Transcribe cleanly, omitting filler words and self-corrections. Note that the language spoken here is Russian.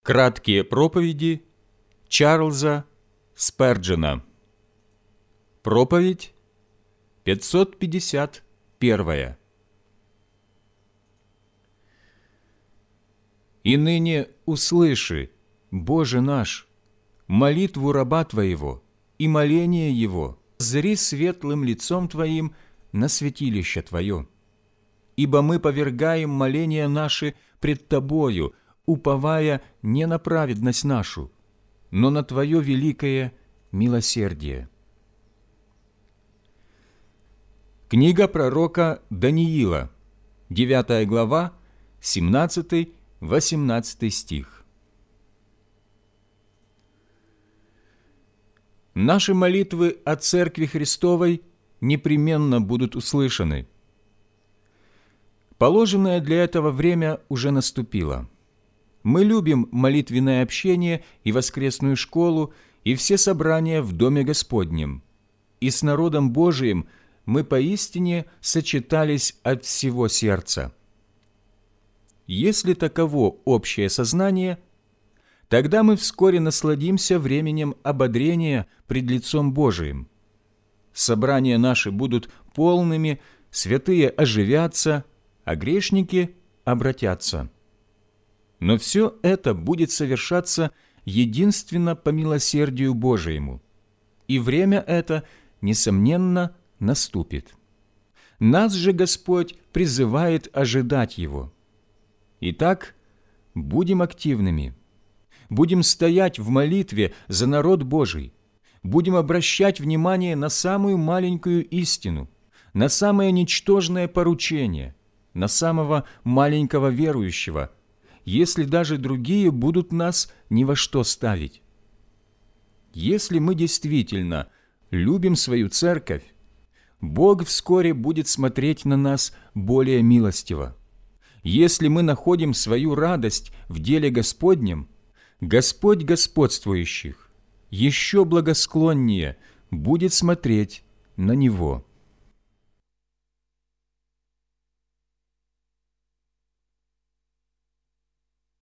Краткие проповеди Чарльза Сперджена. Проповедь 551. «И ныне услыши, Боже наш, молитву раба Твоего и моление его, зри светлым лицом Твоим на святилище Твое. Ибо мы повергаем моления наши пред Тобою, уповая не на праведность нашу, но на Твое великое милосердие». Книга пророка Даниила, 9 глава, 17-18 стих. Наши молитвы о Церкви Христовой непременно будут услышаны. Положенное для этого время уже наступило. Мы любим молитвенное общение и воскресную школу, и все собрания в Доме Господнем. И с народом Божиим мы поистине сочетались от всего сердца. Если таково общее сознание, тогда мы вскоре насладимся временем ободрения пред лицом Божиим. Собрания наши будут полными, святые оживятся, а грешники обратятся. Но все это будет совершаться единственно по милосердию Божиему, и время это, несомненно, наступит. Нас же Господь призывает ожидать Его. Итак, будем активными, будем стоять в молитве за народ Божий, будем обращать внимание на самую маленькую истину, на самое ничтожное поручение, на самого маленького верующего, если даже другие будут нас ни во что ставить. Если мы действительно любим свою церковь, Бог вскоре будет смотреть на нас более милостиво. Если мы находим свою радость в деле Господнем, Господь господствующих еще благосклоннее будет смотреть на него.